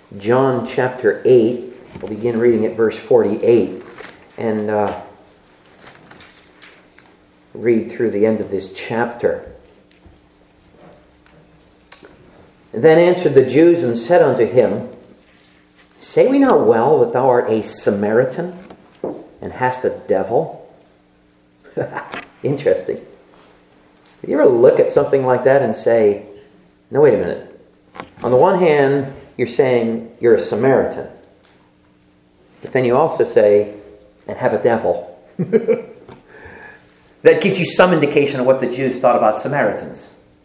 John chapter 8. We'll begin reading at verse 48 and read through the end of this chapter. Then answered the Jews and said unto him, Say we not well that thou art a Samaritan and hast a devil? Interesting. You ever look at something like that and say, no, wait a minute. On the one hand, you're saying you're a Samaritan. But then you also say, and have a devil. That gives you some indication of what the Jews thought about Samaritans.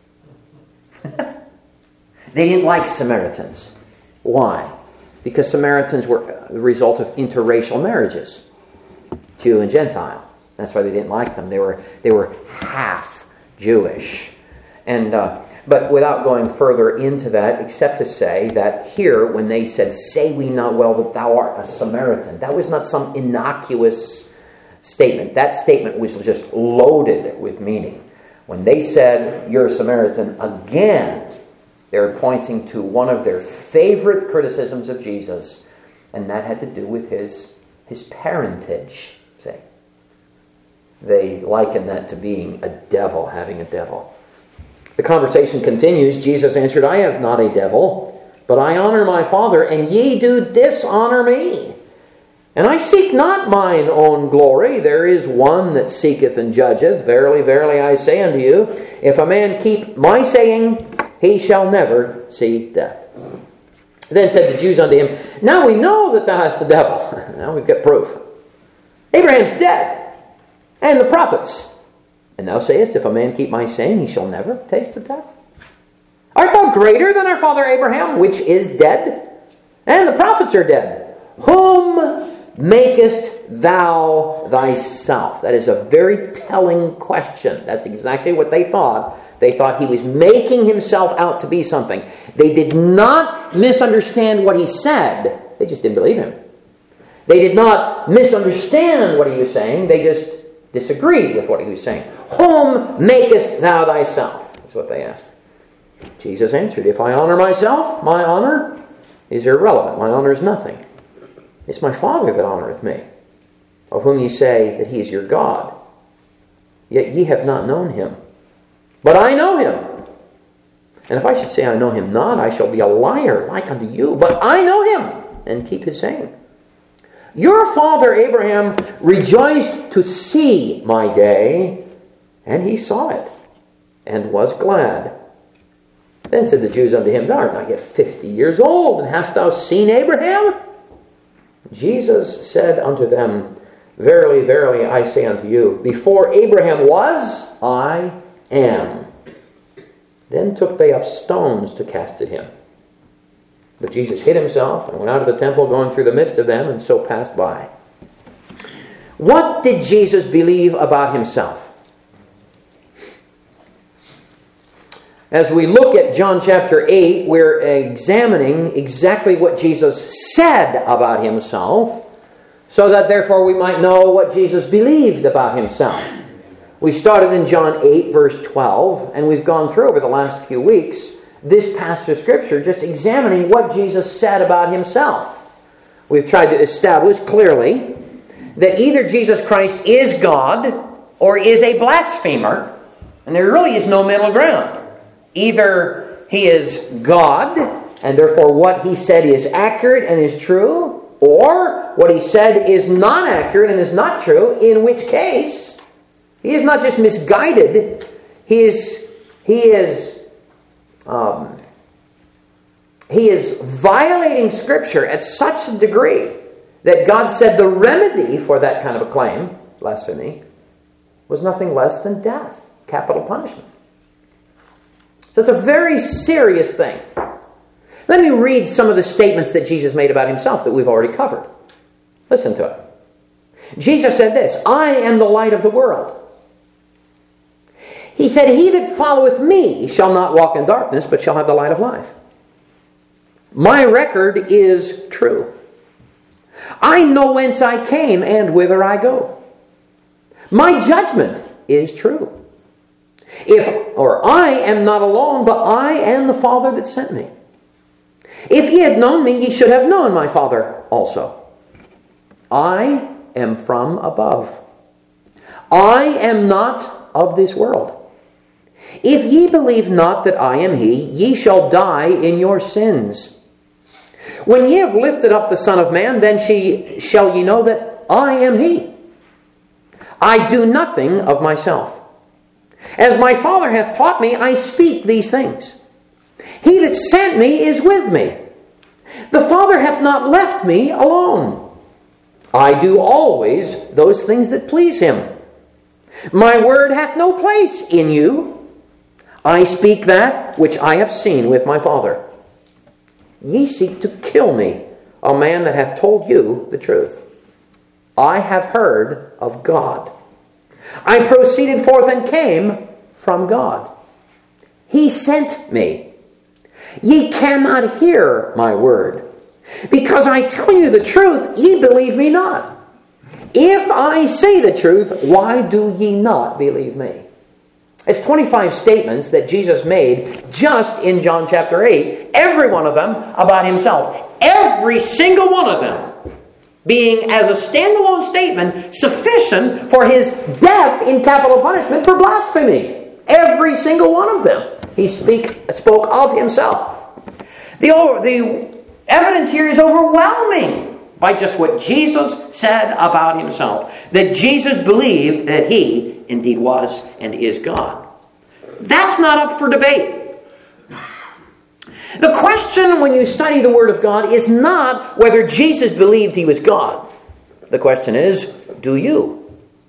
They didn't like Samaritans. Why? Because Samaritans were the result of interracial marriages, Jew and Gentile. That's why they didn't like them. They were half Jewish. And but without going further into that, except to say that here, when they said, Say we not well that thou art a Samaritan, that was not some innocuous statement. That statement was just loaded with meaning. When they said, You're a Samaritan, again, they're pointing to one of their favorite criticisms of Jesus, and that had to do with his parentage. See? They liken that to being a devil, having a devil. The conversation continues. Jesus answered, I have not a devil, but I honor my Father, and ye do dishonor me. And I seek not mine own glory. There is one that seeketh and judgeth. Verily, verily, I say unto you, if a man keep my saying, he shall never see death. Then said the Jews unto him, Now we know that thou hast a devil. Now we've got proof. Abraham's dead, and the prophets. And thou sayest, if a man keep my saying, he shall never taste of death. Art thou greater than our father Abraham, which is dead? And the prophets are dead. Whom makest thou thyself? That is a very telling question. That's exactly what they thought. They thought he was making himself out to be something. They did not misunderstand what he said. They just didn't believe him. They did not misunderstand what he was saying. They just disagreed with what he was saying. Whom makest thou thyself? That's what they asked. Jesus answered, If I honor myself, my honor is irrelevant. My honor is nothing. It's my Father that honoreth me, of whom ye say that he is your God. Yet ye have not known him. But I know him. And if I should say I know him not, I shall be a liar like unto you. But I know him, and keep his saying. Your father Abraham rejoiced to see my day, and he saw it, and was glad. Then said the Jews unto him, Thou art not yet 50 years old, and hast thou seen Abraham? Jesus said unto them, Verily, verily, I say unto you, before Abraham was, I am. Then took they up stones to cast at him. But Jesus hid himself and went out of the temple, going through the midst of them, and so passed by. What did Jesus believe about himself? As we look at John chapter 8, we're examining exactly what Jesus said about himself, so that therefore we might know what Jesus believed about himself. We started in John 8, verse 12, and we've gone through over the last few weeks this passage of Scripture, just examining what Jesus said about himself. We've tried to establish clearly that either Jesus Christ is God or is a blasphemer, and there really is no middle ground. Either he is God, and therefore what he said is accurate and is true, or what he said is not accurate and is not true, in which case he is not just misguided, he is violating Scripture at such a degree that God said the remedy for that kind of a claim, blasphemy, was nothing less than death, capital punishment. So it's a very serious thing. Let me read some of the statements that Jesus made about himself that we've already covered. Listen to it. Jesus said this, I am the light of the world. He said, He that followeth me shall not walk in darkness, but shall have the light of life. My record is true. I know whence I came and whither I go. My judgment is true. I am not alone, but I and the Father that sent me. If ye had known me, ye should have known my Father also. I am from above. I am not of this world. If ye believe not that I am He, ye shall die in your sins. When ye have lifted up the Son of Man, then shall ye know that I am He. I do nothing of myself. As my Father hath taught me, I speak these things. He that sent me is with me. The Father hath not left me alone. I do always those things that please Him. My word hath no place in you. I speak that which I have seen with my Father. Ye seek to kill me, a man that hath told you the truth. I have heard of God. I proceeded forth and came from God. He sent me. Ye cannot hear my word. Because I tell you the truth, ye believe me not. If I say the truth, why do ye not believe me? It's 25 statements that Jesus made just in John chapter 8. Every one of them about Himself. Every single one of them being as a standalone statement sufficient for His death in capital punishment for blasphemy. Every single one of them. He spoke of Himself. The evidence here is overwhelming by just what Jesus said about Himself. That Jesus believed that He indeed was and is God. That's not up for debate. The question when you study the Word of God is not whether Jesus believed He was God. The question is, do you?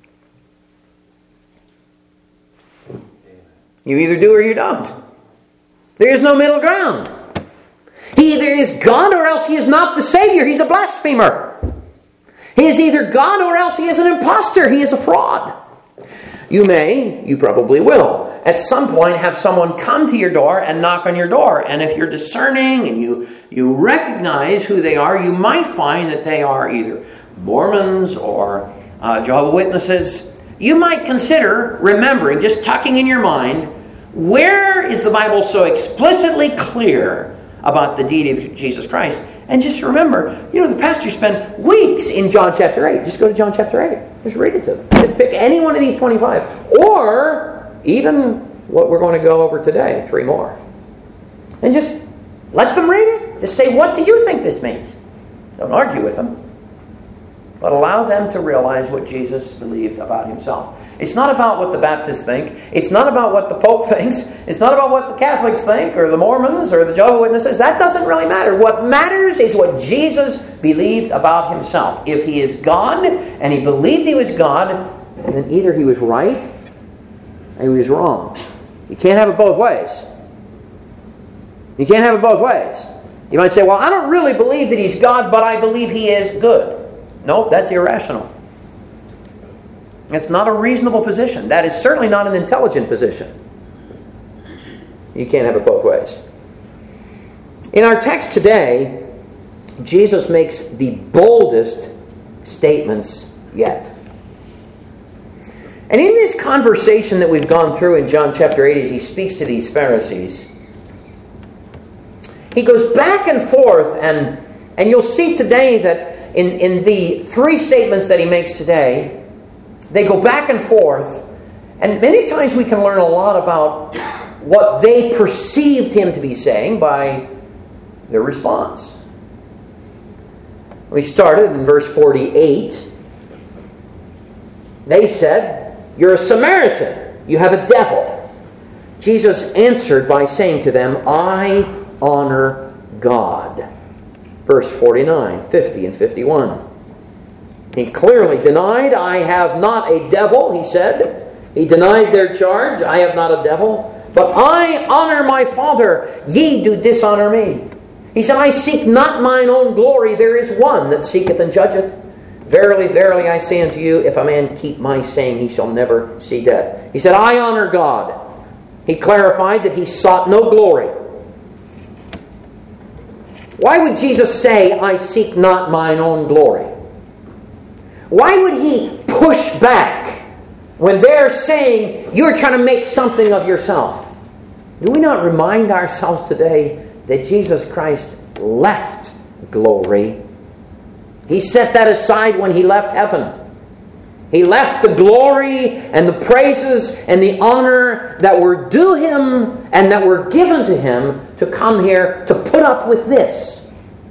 You either do or you don't. There is no middle ground. He either is God or else He is not the Savior. He's a blasphemer. He is either God or else He is an imposter. He is a fraud. You probably will, at some point have someone come to your door and knock on your door. And if you're discerning and you recognize who they are, you might find that they are either Mormons or Jehovah's Witnesses. You might consider remembering, just tucking in your mind, where is the Bible so explicitly clear about the deity of Jesus Christ? And just remember, the pastors spend weeks in John chapter 8. Just go to John chapter 8. Just read it to them. Just pick any one of these 25. Or even what we're going to go over today, 3 more. And just let them read it. Just say, what do you think this means? Don't argue with them. But allow them to realize what Jesus believed about Himself. It's not about what the Baptists think. It's not about what the Pope thinks. It's not about what the Catholics think or the Mormons or the Jehovah's Witnesses. That doesn't really matter. What matters is what Jesus believed about Himself. If He is God and He believed He was God, then either He was right or He was wrong. You can't have it both ways. You can't have it both ways. You might say, well, I don't really believe that He's God, but I believe He is good. No, that's irrational. It's not a reasonable position. That is certainly not an intelligent position. You can't have it both ways. In our text today, Jesus makes the boldest statements yet. And in this conversation that we've gone through in John chapter 8, as He speaks to these Pharisees, He goes back and forth, and you'll see today that in the 3 statements that He makes today, they go back and forth, and many times we can learn a lot about what they perceived Him to be saying by their response. We started in verse 48. They said, "You're a Samaritan. You have a devil." Jesus answered by saying to them, "I honor God." Verse 49, 50, and 51. He clearly denied, "I have not a devil," he said. He denied their charge, "I have not a devil. But I honor my Father, ye do dishonor me." He said, "I seek not mine own glory, there is one that seeketh and judgeth. Verily, verily, I say unto you, if a man keep my saying, he shall never see death." He said, "I honor God." He clarified that he sought no glory. Why would Jesus say, "I seek not mine own glory"? Why would He push back when they're saying, "You're trying to make something of yourself"? Do we not remind ourselves today that Jesus Christ left glory. He set that aside when he left heaven. He left the glory and the praises and the honor that were due him and that were given to him to come here to put up with this.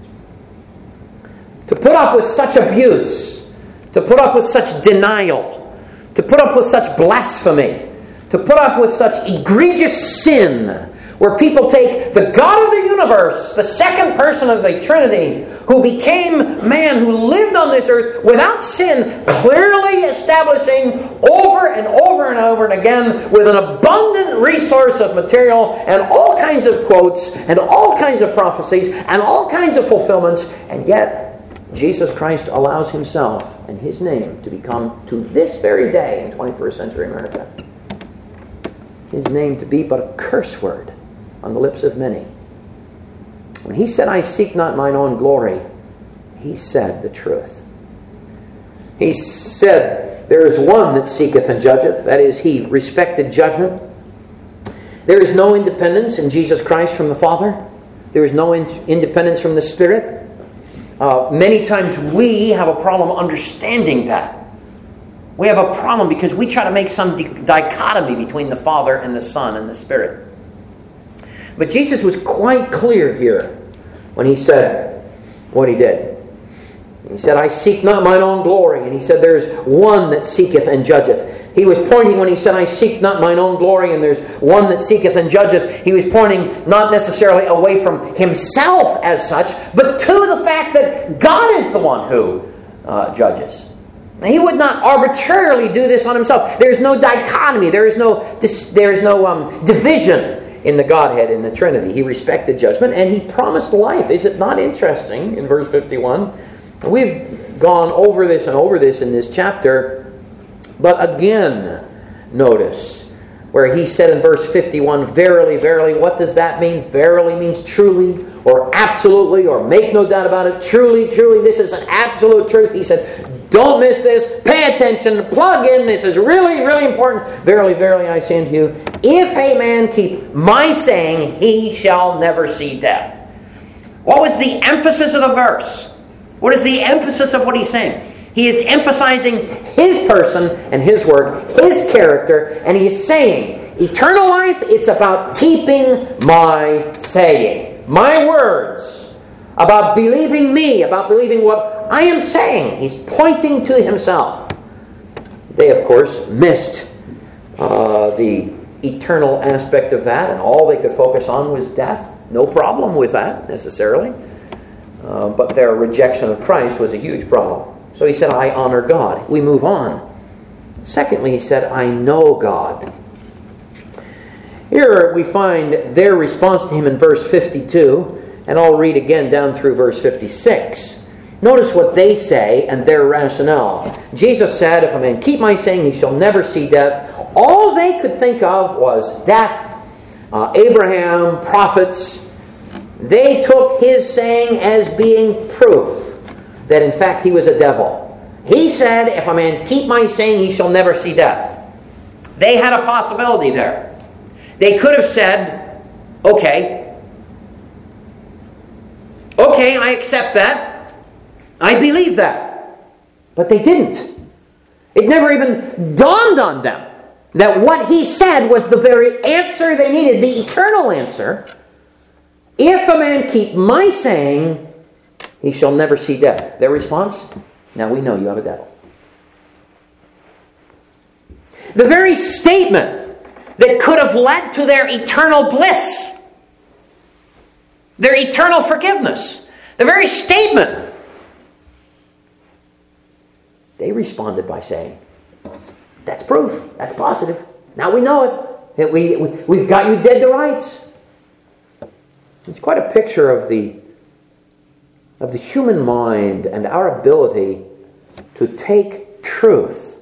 To put up with such abuse. To put up with such denial. To put up with such blasphemy. To put up with such egregious sin, where people take the God of the universe, the second person of the Trinity, who became man, who lived on this earth without sin, clearly establishing over and over and over and again with an abundant resource of material and all kinds of quotes and all kinds of prophecies and all kinds of fulfillments, and yet Jesus Christ allows himself and his name to become, to this very day in 21st century America, his name to be but a curse word on the lips of many. When he said, I seek not mine own glory, he said the truth. He said, there is one that seeketh and judgeth, that is, he respected judgment. There is no independence in Jesus Christ from the Father. There is no independence from the Spirit. Many times we have a problem understanding that. We have a problem because we try to make some dichotomy between the Father and the Son and the Spirit. But Jesus was quite clear here when he said what he did. He said, I seek not mine own glory. And he said, there's one that seeketh and judgeth. He was pointing when he said, I seek not mine own glory, and there's one that seeketh and judgeth. He was pointing not necessarily away from himself as such, but to the fact that God is the one who judges. He would not arbitrarily do this on himself. There is no dichotomy. There is no division in the Godhead, in the Trinity. He respected judgment and he promised life. Is it not interesting in verse 51? We've gone over this and over this in this chapter, but again, notice where he said in verse 51, verily, verily, what does that mean? Verily means truly, or absolutely, or make no doubt about it. Truly, truly, this is an absolute truth. He said, don't miss this. Pay attention. Plug in. This is really, really important. Verily, verily, I say unto you, if a man keep my saying, he shall never see death. What was the emphasis of the verse? What is the emphasis of what he's saying? He is emphasizing his person and his work, his character, and he is saying, eternal life, it's about keeping my saying, my words, about believing me, about believing what I am saying. He's pointing to himself. They, of course, missed the eternal aspect of that, and all they could focus on was death. No problem with that, necessarily. But their rejection of Christ was a huge problem. So he said, I honor God. We move on. Secondly, he said, I know God. Here we find their response to him in verse 52, and I'll read again down through verse 56. Notice what they say and their rationale. Jesus said, if a man keep my saying, he shall never see death. All they could think of was death. Abraham, prophets. They took his saying as being proof that in fact he was a devil. He said, if a man keep my saying, he shall never see death. They had a possibility there. They could have said, okay, I accept that. I believe that. But they didn't. It never even dawned on them that what he said was the very answer they needed, the eternal answer. If a man keep my saying, he shall never see death. Their response? Now we know you have a devil. The very statement that could have led to their eternal bliss, their eternal forgiveness, the very statement, they responded by saying, that's proof. That's positive. Now we know it. We've got you dead to rights. It's quite a picture of the human mind and our ability to take truth,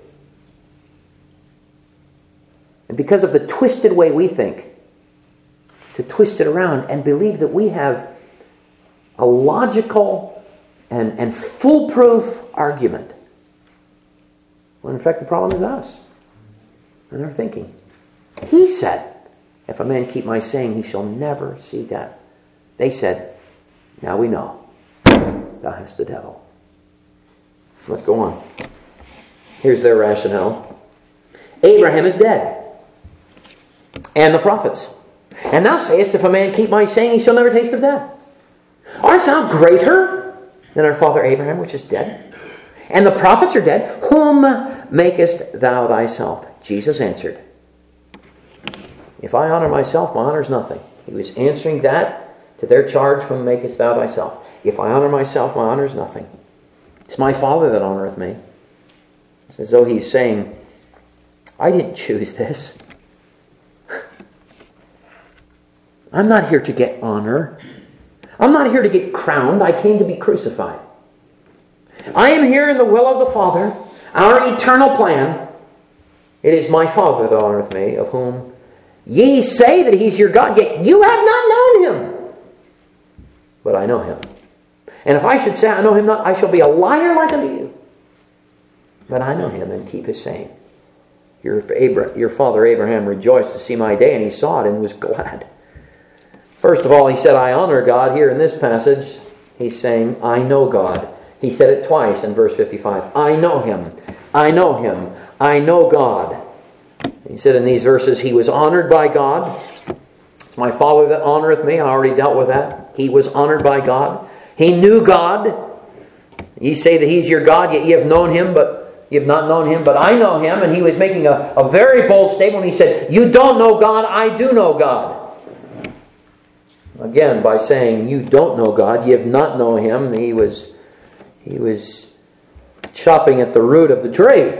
and because of the twisted way we think, to twist it around and believe that we have a logical and foolproof argument, when in fact the problem is us and our thinking. He said, if a man keep my saying, he shall never see death. They said, Now we know thou hast the devil. Let's go on. Here's their rationale. Abraham is dead, and the prophets. And thou sayest, if a man keep my saying, he shall never taste of death. Art thou greater than our father Abraham, which is dead? And the prophets are dead. Whom makest thou thyself? Jesus answered, if I honor myself, my honor is nothing. He was answering that to their charge, whom makest thou thyself? If I honor myself, my honor is nothing. It's my Father that honoreth me. It's as though he's saying, I didn't choose this. I'm not here to get honor. I'm not here to get crowned. I came to be crucified. I am here in the will of the Father, our eternal plan. It is my Father that honoreth me, of whom ye say that he's your God, yet you have not known him. But I know him. And if I should say I know him not, I shall be a liar like unto you. But I know him and keep his saying. Your father Abraham rejoiced to see my day, and he saw it and was glad. First of all, he said, I honor God. Here in this passage, he's saying, I know God. He said it twice in verse 55. I know him. I know him. I know God. He said in these verses, he was honored by God. It's my Father that honoreth me. I already dealt with that. He was honored by God. He knew God. Ye say that he's your God, yet ye have known him, but ye have not known him, but I know him. And he was making a very bold statement when he said, you don't know God, I do know God. Again, by saying you don't know God, you have not known him, he was chopping at the root of the tree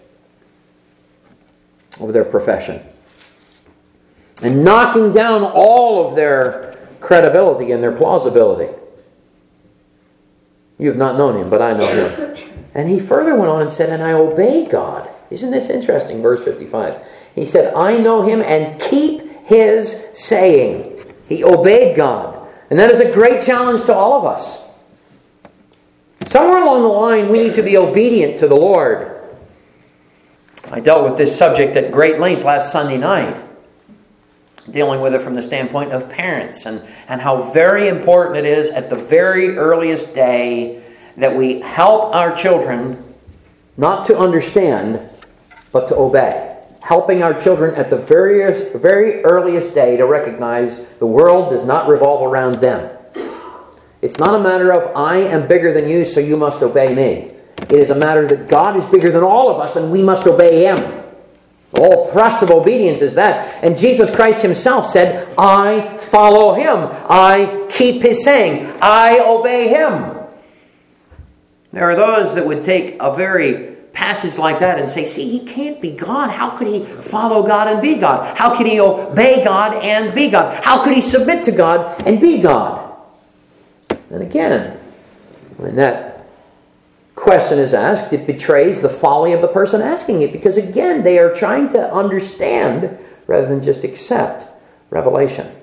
of their profession and knocking down all of their credibility and their plausibility. You have not known him, but I know him. And he further went on and said, and I obey God. Isn't this interesting? Verse 55. He said, I know him and keep his saying. He obeyed God. And that is a great challenge to all of us. Somewhere along the line, we need to be obedient to the Lord. I dealt with this subject at great length last Sunday night, dealing with it from the standpoint of parents and how very important it is at the very earliest day that we help our children not to understand, but to obey. Helping our children at the very earliest day to recognize the world does not revolve around them. It's not a matter of I am bigger than you, so you must obey me. It is a matter that God is bigger than all of us and we must obey him. The whole thrust of obedience is that. And Jesus Christ himself said, I follow him. I keep his saying. I obey him. There are those that would take a very passage like that and say, see, he can't be God. How could he follow God and be God? How could he obey God and be God? How could he submit to God and be God? And again, when that question is asked, it betrays the folly of the person asking it, because again, they are trying to understand rather than just accept revelation.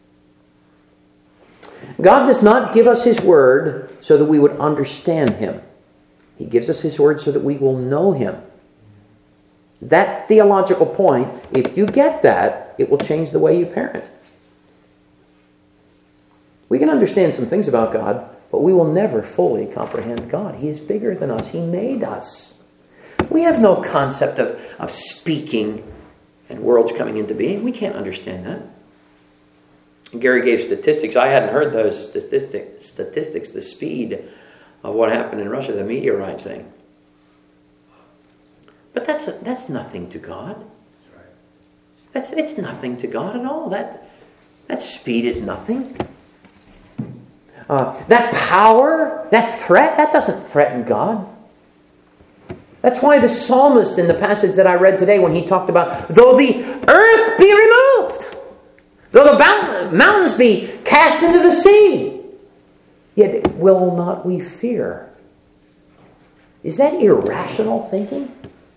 God does not give us his word so that we would understand him. He gives us his word so that we will know him. That theological point, if you get that, it will change the way you parent. We can understand some things about God, but we will never fully comprehend God. He is bigger than us. He made us. We have no concept of speaking and worlds coming into being. We can't understand that. Gary gave statistics. I hadn't heard those statistics, the speed of what happened in Russia, the meteorite thing. But that's nothing to God. It's nothing to God at all. That speed is nothing. That power, that threat, that doesn't threaten God. That's why the psalmist in the passage that I read today, when he talked about, though the earth be removed, though the mountains be cast into the sea, yet will not we fear. Is that irrational thinking?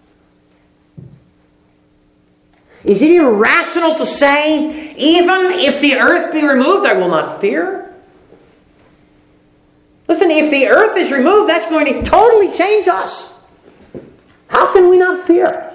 Is it irrational to say, even if the earth be removed, I will not fear? Listen, if the earth is removed, that's going to totally change us. How can we not fear?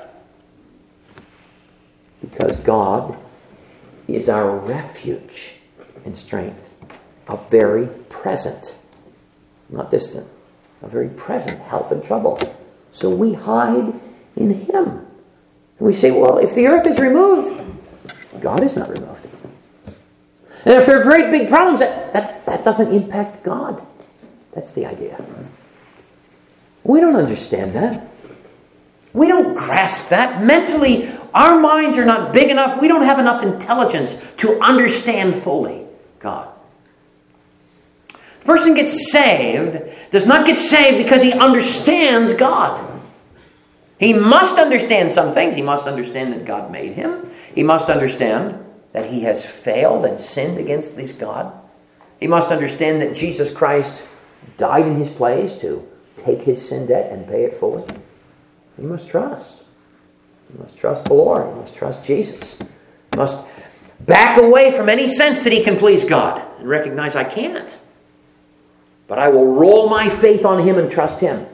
Because God is our refuge and strength a very present, not distant, a very present help in trouble. So we hide in Him. And we say, well, if the earth is removed, God is not removed. And if there are great big problems, that doesn't impact God. That's the idea. We don't understand that. We don't grasp that. Mentally, our minds are not big enough. We don't have enough intelligence to understand fully God. The person gets saved does not get saved because he understands God. He must understand some things. He must understand that God made him. He must understand that he has failed and sinned against this God. He must understand that Jesus Christ died in his place to take his sin debt and pay it fully. He must trust. He must trust the Lord. He must trust Jesus. He must back away from any sense that he can please God and recognize I can't. But I will roll my faith on him and trust him.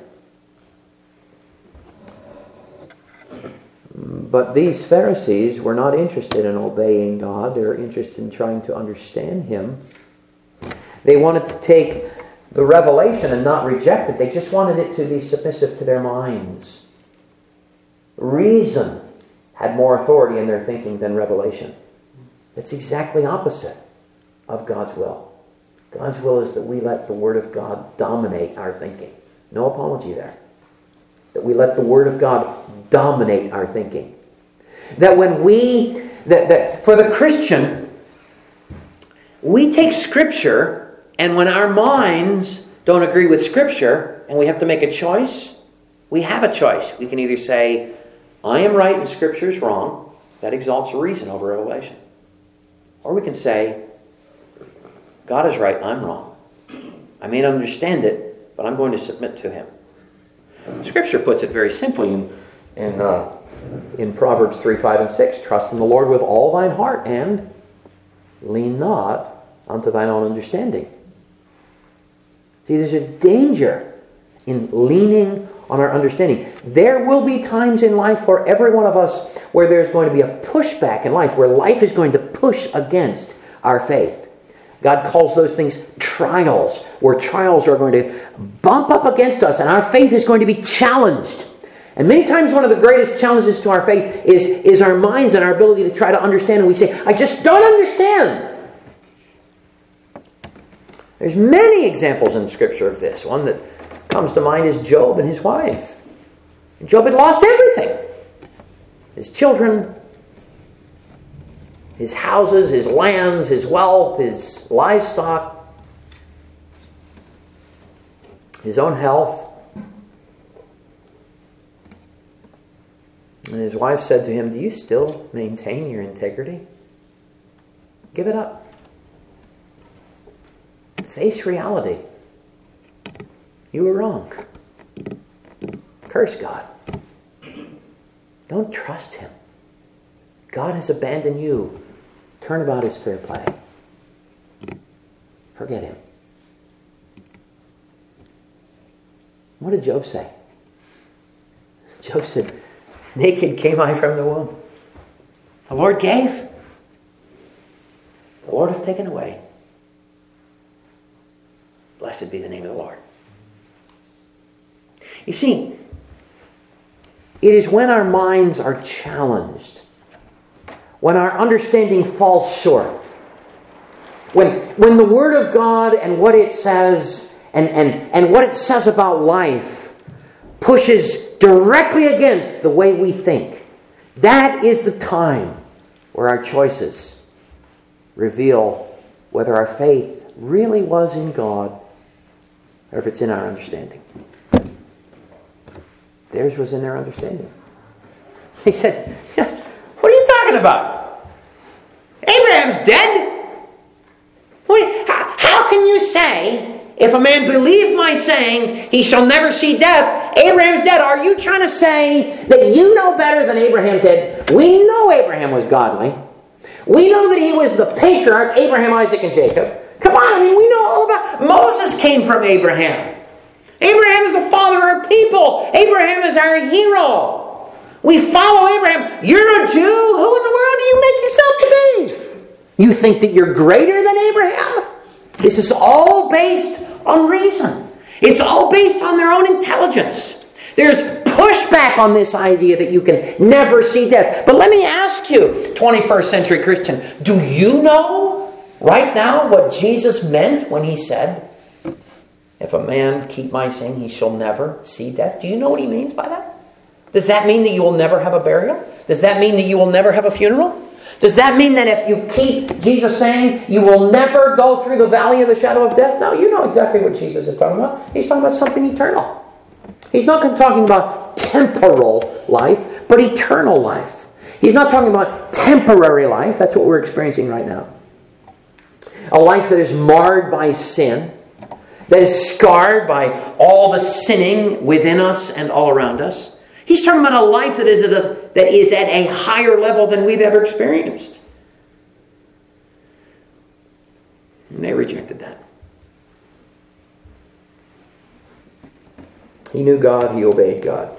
But these Pharisees were not interested in obeying God. They were interested in trying to understand him. They wanted to take the revelation and not reject it. They just wanted it to be submissive to their minds. Reason had more authority in their thinking than revelation. It's exactly opposite of God's will. God's will is that we let the Word of God dominate our thinking. No apology there. That we let the Word of God dominate our thinking. That when that for the Christian, we take Scripture, and when our minds don't agree with Scripture, and we have to make a choice, we have a choice. We can either say, I am right and Scripture is wrong. That exalts reason over revelation. Or we can say, God is right, I'm wrong. I may not understand it, but I'm going to submit to Him. Scripture puts it very simply in Proverbs 3, 5, and 6. Trust in the Lord with all thine heart, and lean not unto thine own understanding. See, there's a danger in leaning on our understanding. There will be times in life for every one of us where there's going to be a pushback in life, where life is going to push against our faith. God calls those things trials, where trials are going to bump up against us and our faith is going to be challenged. And many times one of the greatest challenges to our faith is our minds and our ability to try to understand. And we say, I just don't understand. There's many examples in Scripture of this. One that comes to mind is Job and his wife. Job had lost everything. His children, his houses, his lands, his wealth, his livestock, his own health. And his wife said to him, do you still maintain your integrity? Give it up. Face reality. You were wrong. Curse God. Don't trust Him. God has abandoned you. Turn about His fair play. Forget Him. What did Job say? Job said, naked came I from the womb. The Lord gave. The Lord hath taken away. Blessed be the name of the Lord. You see, it is when our minds are challenged, when our understanding falls short, when the Word of God and what it says and what it says about life pushes directly against the way we think, that is the time where our choices reveal whether our faith really was in God or if it's in our understanding. Theirs was in their understanding. He said, what are you talking about? Abraham's dead. How can you say, if a man believe my saying, he shall never see death, Abraham's dead? Are you trying to say that you know better than Abraham did? We know Abraham was godly. We know that he was the patriarch, Abraham, Isaac, and Jacob. Come on, we know all about... Moses came from Abraham. Abraham is the father of our people. Abraham is our hero. We follow Abraham. You're a Jew? Who in the world do you make yourself to be? You think that you're greater than Abraham? This is all based on reason. It's all based on their own intelligence. There's pushback on this idea that you can never see death. But let me ask you, 21st century Christian, do you know right now what Jesus meant when he said, if a man keep my saying, he shall never see death? Do you know what he means by that? Does that mean that you will never have a burial? Does that mean that you will never have a funeral? Does that mean that if you keep Jesus saying, you will never go through the valley of the shadow of death? No, you know exactly what Jesus is talking about. He's talking about something eternal. He's not talking about temporal life, but eternal life. He's not talking about temporary life. That's what we're experiencing right now. A life that is marred by sin, that is scarred by all the sinning within us and all around us. He's talking about a life that is at a higher level than we've ever experienced. And they rejected that. He knew God, he obeyed God.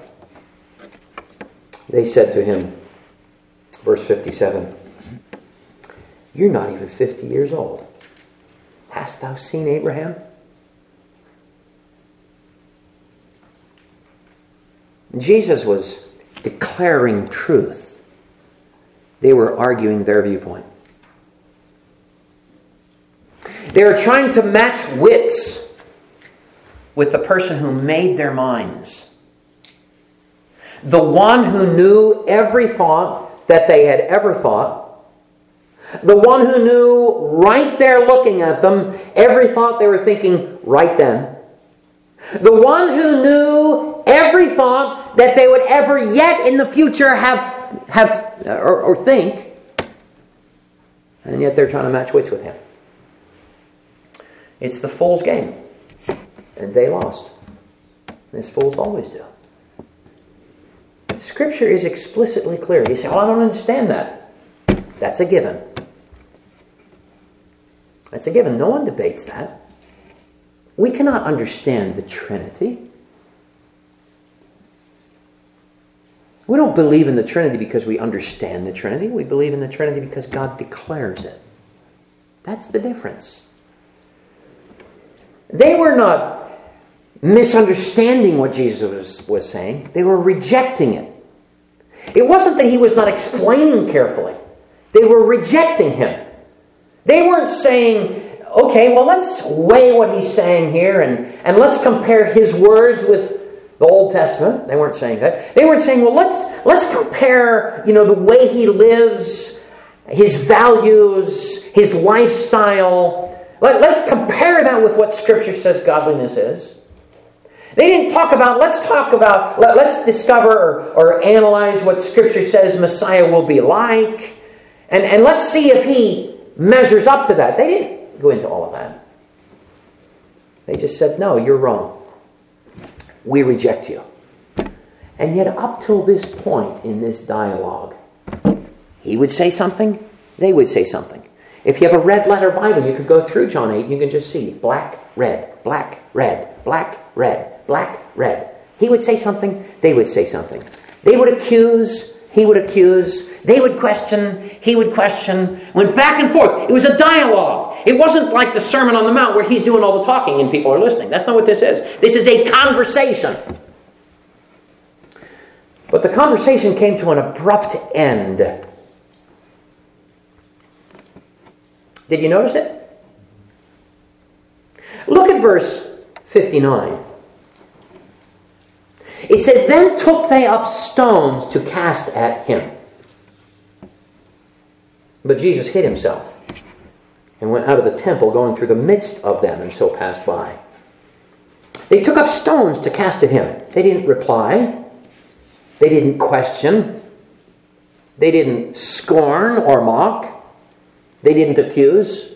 They said to him, verse 57, you're not even 50 years old. Hast thou seen Abraham? Jesus was declaring truth. They were arguing their viewpoint. They were trying to match wits with the person who made their minds. The one who knew every thought that they had ever thought. The one who knew right there looking at them every thought they were thinking right then. The one who knew every thought that they would ever yet in the future have or think. And yet they're trying to match wits with him. It's the fool's game. And they lost. As fools always do. Scripture is explicitly clear. You say, well, I don't understand that. That's a given. That's a given. No one debates that. We cannot understand the Trinity. We don't believe in the Trinity because we understand the Trinity. We believe in the Trinity because God declares it. That's the difference. They were not misunderstanding what Jesus was saying. They were rejecting it. It wasn't that he was not explaining carefully. They were rejecting him. They weren't saying, okay, well, let's weigh what he's saying here and let's compare his words with the Old Testament. They weren't saying that. They weren't saying, well, let's compare, the way he lives, his values, his lifestyle. Let's compare that with what Scripture says godliness is. They didn't talk about, let's discover or analyze what Scripture says Messiah will be like. And let's see if he measures up to that. They didn't go into all of that. They just said, no, you're wrong. We reject you. And yet up till this point in this dialogue, he would say something, they would say something. If you have a red letter Bible, you could go through John 8 and you can just see black, red, black, red, black, red, black, red. He would say something, they would say something. They would accuse, he would accuse, they would question, he would question. Went back and forth. It was a dialogue. It wasn't like the Sermon on the Mount where he's doing all the talking and people are listening. That's not what this is. This is a conversation. But the conversation came to an abrupt end. Did you notice it? Look at verse 59. It says, then took they up stones to cast at him. But Jesus hid himself and went out of the temple, going through the midst of them, and so passed by. They took up stones to cast at him. They didn't reply. They didn't question. They didn't scorn or mock. They didn't accuse.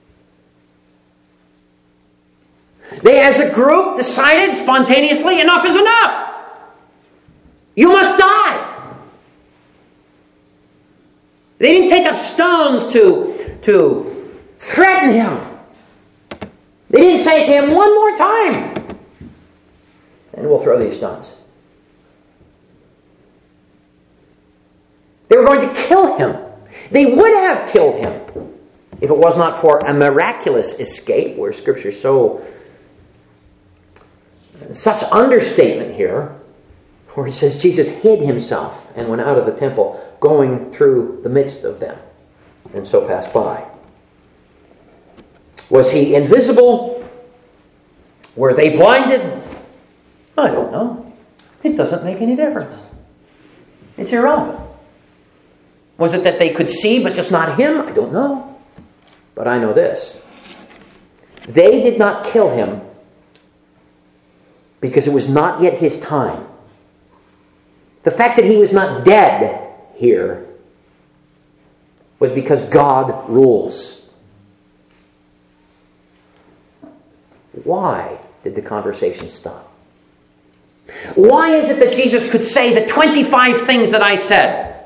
They, as a group, decided spontaneously, enough is enough. You must die. They didn't take up stones to threaten him. They didn't say to him, one more time, and we'll throw these stones. They were going to kill him. They would have killed him if it was not for a miraculous escape, where Scripture is such understatement here, where it says Jesus hid himself and went out of the temple, going through the midst of them, and so passed by. Was he invisible? Were they blinded? I don't know. It doesn't make any difference. It's irrelevant. Was it that they could see but just not him? I don't know. But I know this. They did not kill him because it was not yet his time. The fact that he was not dead here was because God rules. Why did the conversation stop? Why is it that Jesus could say the 25 things that I said?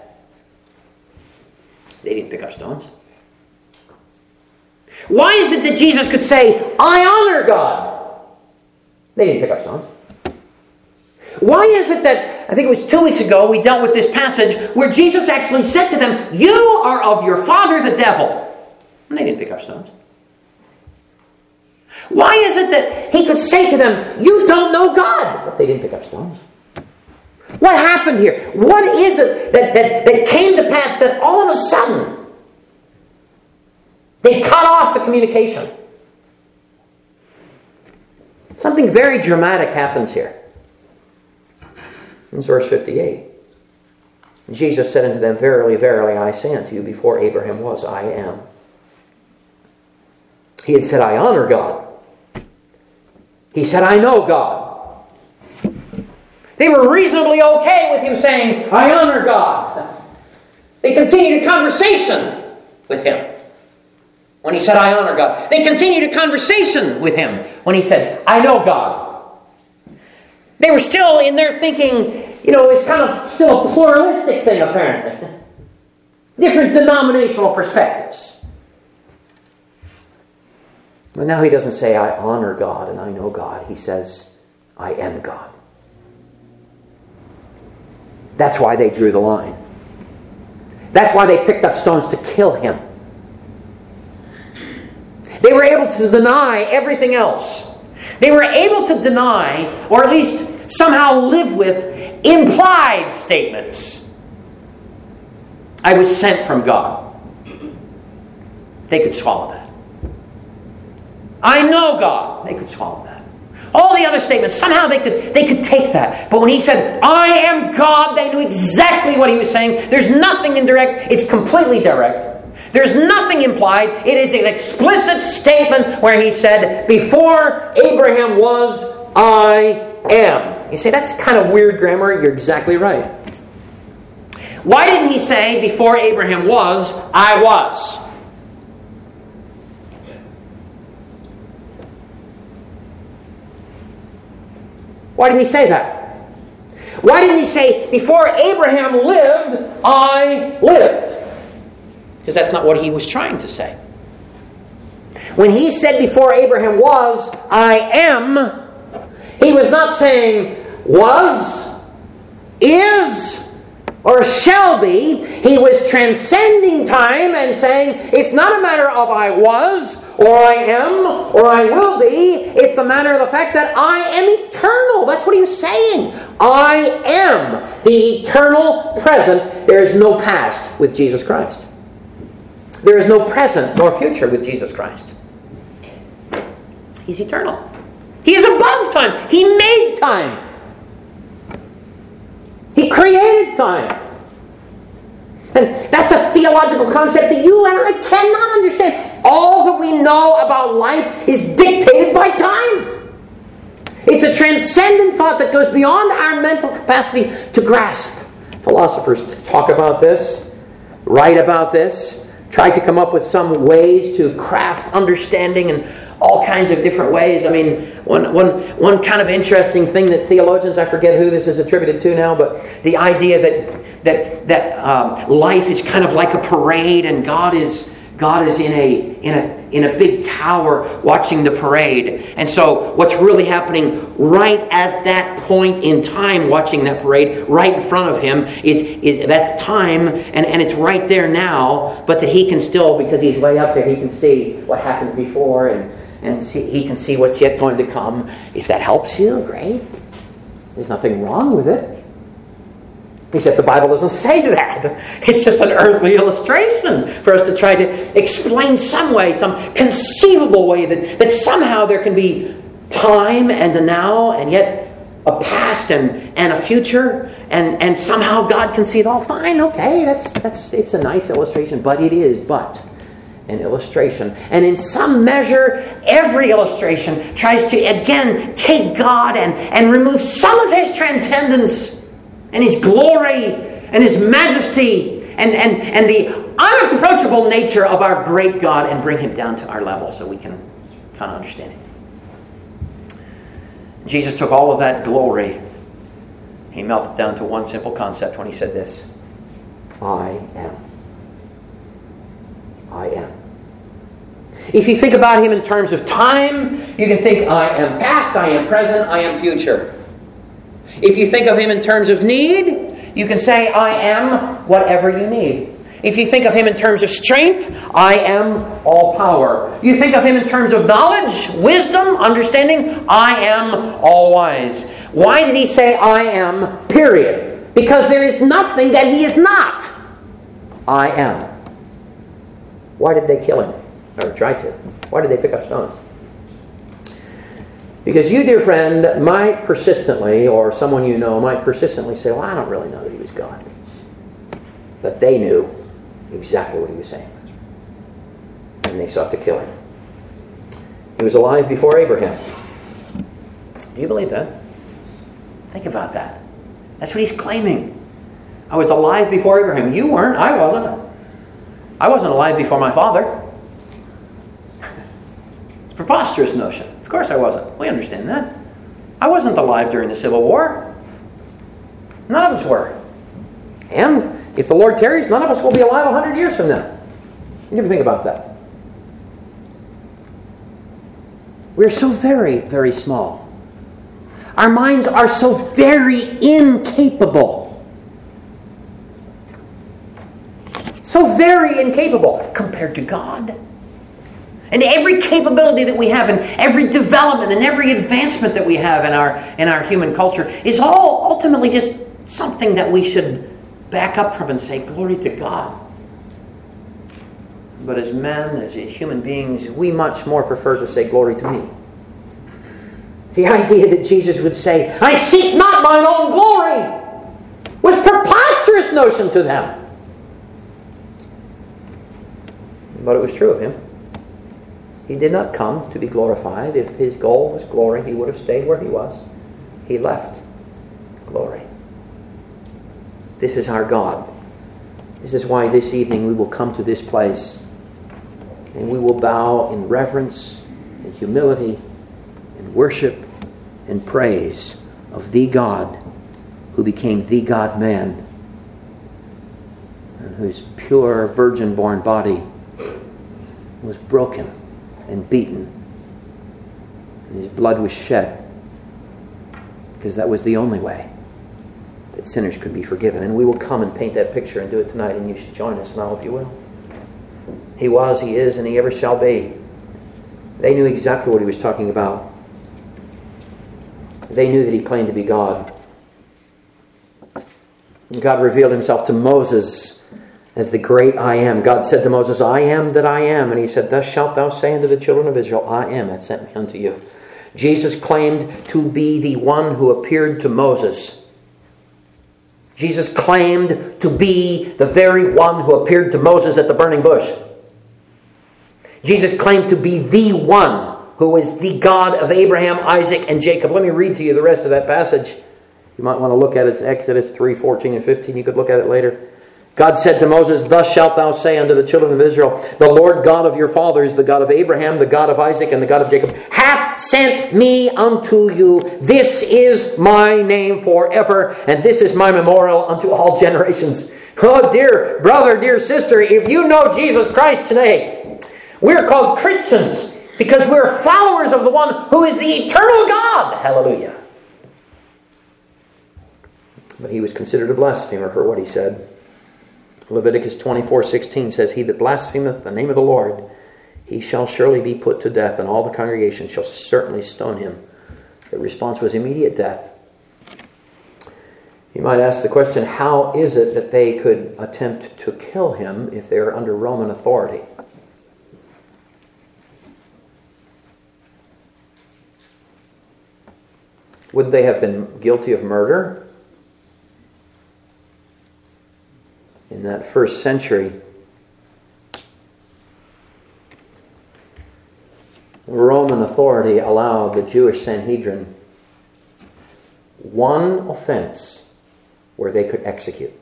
They didn't pick up stones. Why is it that Jesus could say, I honor God? They didn't pick up stones. Why is it that, I think it was 2 weeks ago, we dealt with this passage where Jesus actually said to them, you are of your father the devil. And they didn't pick up stones. Why is it that he could say to them, you don't know God? But they didn't pick up stones. What happened here? What is it that came to pass that all of a sudden they cut off the communication? Something very dramatic happens here. In verse 58. Jesus said unto them, verily, verily, I say unto you, before Abraham was, I am. He had said, I honor God. He said, I know God. They were reasonably okay with him saying, I honor God. They continued a conversation with him when he said, I honor God. They continued a conversation with him when he said, I know God. They were still in their thinking, it's kind of still a pluralistic thing apparently. Different denominational perspectives. But now he doesn't say, I honor God and I know God. He says, I am God. That's why they drew the line. That's why they picked up stones to kill him. They were able to deny everything else. They were able to deny, or at least somehow live with, implied statements. I was sent from God. They could swallow that. I know God. They could swallow that. All the other statements, somehow they could take that. But when he said, I am God, they knew exactly what he was saying. There's nothing indirect. It's completely direct. There's nothing implied. It is an explicit statement where he said, before Abraham was, I am. You say, that's kind of weird grammar. You're exactly right. Why didn't he say, before Abraham was, I was? Why didn't he say that? Why didn't he say, before Abraham lived, I lived? Because that's not what he was trying to say. When he said, before Abraham was, I am, he was not saying, was, is, or shall be. He was transcending time and saying, it's not a matter of I was, or I am, or I will be. It's a matter of the fact that I am eternal. That's what he was saying. I am the eternal present. There is no past with Jesus Christ. There is no present nor future with Jesus Christ. He's eternal. He is above time. He made time. He created time. And that's a theological concept that you and I cannot understand. All that we know about life is dictated by time. It's a transcendent thought that goes beyond our mental capacity to grasp. Philosophers talk about this, write about this, try to come up with some ways to craft understanding in all kinds of different ways. I mean, one kind of interesting thing that theologians, I forget who this is attributed to now, but the idea that life is kind of like a parade and God is God is in a big tower watching the parade. And so what's really happening right at that point in time, watching that parade right in front of him, is that's time, and it's right there now, but that he can still, because he's way up there, he can see what happened before, and he can see what's yet going to come. If that helps you, great. There's nothing wrong with it. Except the Bible doesn't say that. It's just an earthly illustration for us to try to explain some way, some conceivable way that somehow there can be time and a now and yet a past and a future, and somehow God can see it all. Fine, okay, it's a nice illustration, but it is but an illustration. And in some measure, every illustration tries to again take God and remove some of His transcendence and His glory and His majesty and the unapproachable nature of our great God and bring Him down to our level so we can kind of understand it. Jesus took all of that glory. He melted down to one simple concept when He said this: I am. I am. If you think about Him in terms of time, you can think, I am past, I am present, I am future. If you think of Him in terms of need, you can say, I am whatever you need. If you think of Him in terms of strength, I am all power. You think of Him in terms of knowledge, wisdom, understanding, I am all wise. Why did He say I am, period? Because there is nothing that He is not. I am. Why did they kill Him? Or try to? Why did they pick up stones? Because you, dear friend, might persistently, or someone you know might persistently say, well, I don't really know that He was God. But they knew exactly what He was saying. And they sought to kill Him. He was alive before Abraham. Do you believe that? Think about that. That's what He's claiming. I was alive before Abraham. You weren't. I wasn't. I wasn't alive before my father. It's a preposterous notion. Of course I wasn't. We understand that. I wasn't alive during the Civil War. None of us were. And if the Lord tarries, none of us will be alive 100 years from now. You never think about that. We're so very, very small. Our minds are so very incapable. So very incapable compared to God. And every capability that we have, and every development, and every advancement that we have in our human culture is all ultimately just something that we should back up from and say, glory to God. But as men, as human beings, we much more prefer to say, glory to me. The idea that Jesus would say, I seek not mine own glory, was a preposterous notion to them. But it was true of Him. He did not come to be glorified. If His goal was glory, He would have stayed where He was. He left glory. This is our God. This is why this evening we will come to this place and we will bow in reverence and humility and worship and praise of the God who became the God-man and whose pure virgin-born body was broken and beaten, and His blood was shed, because that was the only way that sinners could be forgiven. And we will come and paint that picture and do it tonight, and you should join us, and I hope you will. He was, He is, and He ever shall be. They knew exactly what He was talking about. They knew that He claimed to be God. God revealed Himself to Moses as the great I am. God said to Moses, I am that I am. And He said, thus shalt thou say unto the children of Israel, I am that sent me unto you. Jesus claimed to be the one who appeared to Moses. Jesus claimed to be the very one who appeared to Moses at the burning bush. Jesus claimed to be the one who is the God of Abraham, Isaac, and Jacob. Let me read to you the rest of that passage. You might want to look at it. It's Exodus 3, 14 and 15. You could look at it later. God said to Moses, "Thus shalt thou say unto the children of Israel, the Lord God of your fathers, the God of Abraham, the God of Isaac, and the God of Jacob, hath sent me unto you. This is my name forever, and this is my memorial unto all generations." Oh, dear brother, dear sister, if you know Jesus Christ today, we're called Christians because we're followers of the one who is the eternal God. Hallelujah. But he was considered a blasphemer for what he said. Leviticus 24:16 says, "He that blasphemeth the name of the Lord, he shall surely be put to death, and all the congregation shall certainly stone him." The response was immediate death. You might ask the question, how is it that they could attempt to kill him if they are under Roman authority? Would they have been guilty of murder? In that first century, Roman authority allowed the Jewish Sanhedrin one offense where they could execute.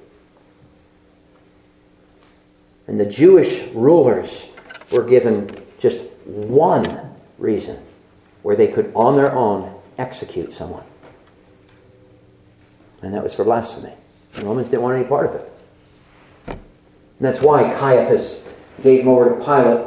And the Jewish rulers were given just one reason where they could, on their own, execute someone. And that was for blasphemy. The Romans didn't want any part of it. And that's why Caiaphas gave him over to Pilate.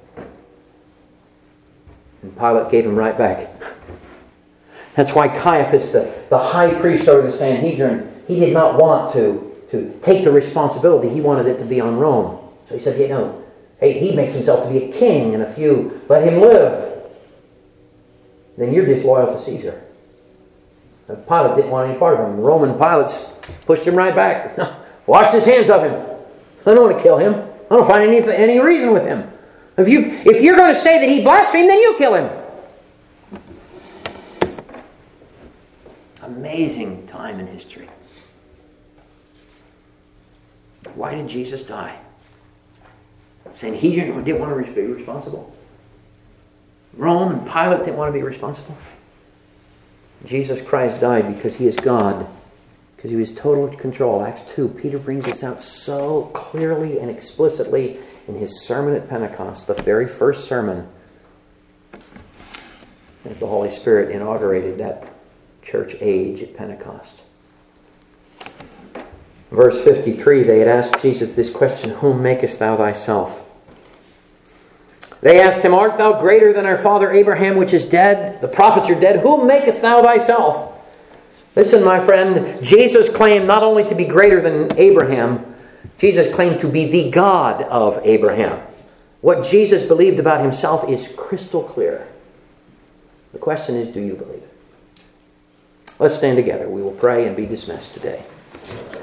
And Pilate gave him right back. That's why Caiaphas, the high priest over the Sanhedrin, he did not want to take the responsibility. He wanted it to be on Rome. So he said, hey, he makes himself to be a king, and if you let him live, then you're disloyal to Caesar. And Pilate didn't want any part of him. Roman Pilates pushed him right back. Washed his hands of him. I don't want to kill him. I don't find any reason with him. If you're going to say that he blasphemed, then you kill him. Amazing time in history. Why did Jesus die? Saying he didn't want to be responsible. Rome and Pilate didn't want to be responsible. Jesus Christ died because he is God. Because he was total control. Acts 2, Peter brings this out so clearly and explicitly in his sermon at Pentecost, the very first sermon, as the Holy Spirit inaugurated that church age at Pentecost. Verse 53, they had asked Jesus this question, "Whom makest thou thyself?" They asked him, "Art thou greater than our father Abraham, which is dead? The prophets are dead. Whom makest thou thyself?" Listen, my friend, Jesus claimed not only to be greater than Abraham, Jesus claimed to be the God of Abraham. What Jesus believed about himself is crystal clear. The question is, do you believe it? Let's stand together. We will pray and be dismissed today.